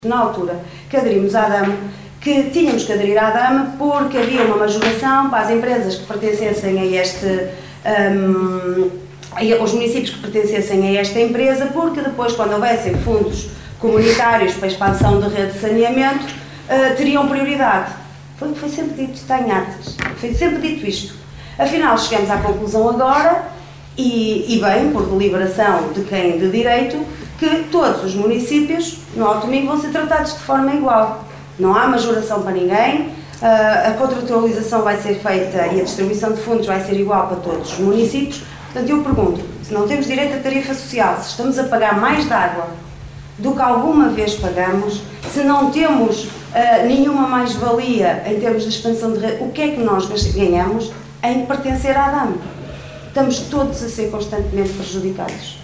Na altura que aderimos à ADAME, que tínhamos que aderir à ADAME porque havia uma majoração para as empresas que pertencessem os municípios que pertencessem a esta empresa, porque depois, quando houvessem fundos comunitários para a expansão da rede de saneamento, teriam prioridade. Foi sempre dito, está em atas, foi sempre dito isto. Afinal, chegamos à conclusão agora, e bem, por deliberação de quem de direito, que todos os municípios, no Alto Minho, vão ser tratados de forma igual. Não há majoração para ninguém, a contratualização vai ser feita e a distribuição de fundos vai ser igual para todos os municípios. Portanto, eu pergunto, se não temos direito à tarifa social, se estamos a pagar mais de água do que alguma vez pagamos, se não temos nenhuma mais-valia em termos de expansão de rede, o que é que nós ganhamos em pertencer à ADAME? Estamos todos a ser constantemente prejudicados.